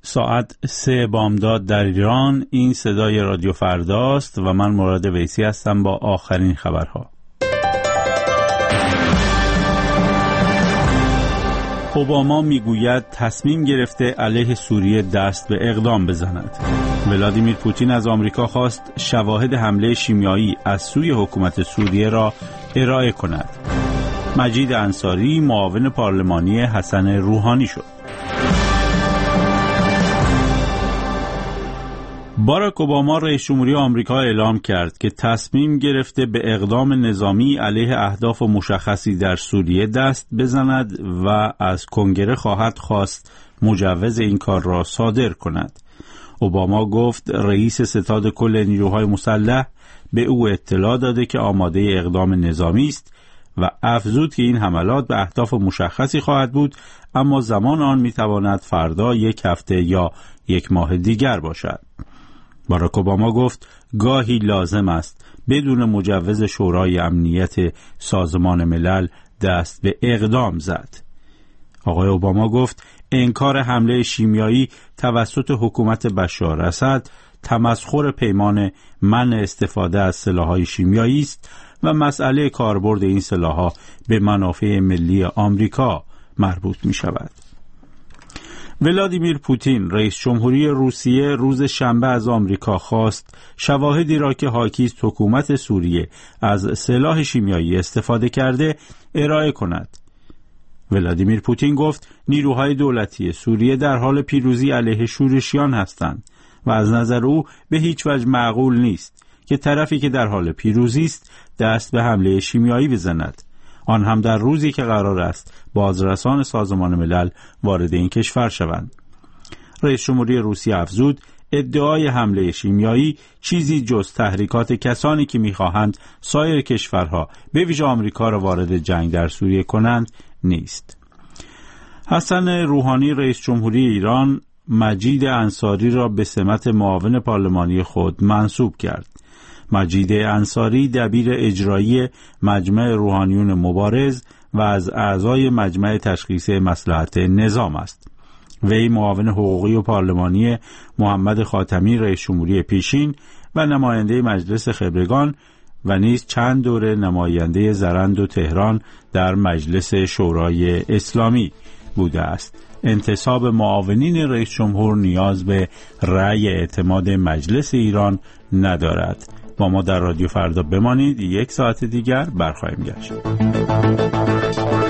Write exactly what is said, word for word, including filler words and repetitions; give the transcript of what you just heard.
ساعت سه بامداد در ایران. این صدای رادیو فرداست و من مراد ویسی هستم با آخرین خبرها. اوباما میگوید تصمیم گرفته علیه سوریه دست به اقدام بزند. ولادیمیر پوتین از آمریکا خواست شواهد حمله شیمیایی از سوی حکومت سوریه را ارائه کند. مجید انصاری معاون پارلمانی حسن روحانی شد. باراک اوباما رئیس جمهوری آمریکا اعلام کرد که تصمیم گرفته به اقدام نظامی علیه اهداف مشخصی در سوریه دست بزند و از کنگره خواهد خواست مجوز این کار را صادر کند. اوباما گفت رئیس ستاد کل نیروهای مسلح به او اطلاع داده که آماده اقدام نظامی است و افزود که این حملات به اهداف مشخصی خواهد بود، اما زمان آن میتواند فردا، یک هفته یا یک ماه دیگر باشد. باراک اوباما گفت گاهی لازم است بدون مجوز شورای امنیت سازمان ملل دست به اقدام زد. آقای اوباما گفت انکار حمله شیمیایی توسط حکومت بشار اسد تمسخر پیمان منع استفاده از سلاح‌های شیمیایی است و مسئله کاربرد این سلاح‌ها به منافع ملی آمریکا مربوط می شود. ولادیمیر پوتین رئیس جمهوری روسیه روز شنبه از آمریکا خواست شواهدی را که حاکی است حکومت سوریه از سلاح شیمیایی استفاده کرده ارائه کند. ولادیمیر پوتین گفت نیروهای دولتی سوریه در حال پیروزی علیه شورشیان هستند و از نظر او به هیچ وجه معقول نیست که طرفی که در حال پیروزی است دست به حمله شیمیایی بزند، آن هم در روزی که قرار است بازرسان سازمان ملل وارد این کشور شوند. رئیس جمهوری روسیه افزود ادعای حمله شیمیایی چیزی جز تحریکات کسانی که می‌خواهند سایر کشورها به ویژه آمریکا را وارد جنگ در سوریه کنند نیست. حسن روحانی رئیس جمهوری ایران مجید انصاری را به سمت معاون پارلمانی خود منصوب کرد. مجید انصاری دبیر اجرایی مجمع روحانیون مبارز و از اعضای مجمع تشخیص مصلحت نظام است. وی معاون حقوقی و پارلمانی محمد خاتمی رئیس جمهوری پیشین و نماینده مجلس خبرگان و نیز چند دوره نماینده زرند و تهران در مجلس شورای اسلامی بوده است. انتصاب معاونین رئیس جمهور نیاز به رأی اعتماد مجلس ایران ندارد. با ما در رادیو فردا بمانید، یک ساعت دیگر برخواهیم گشت.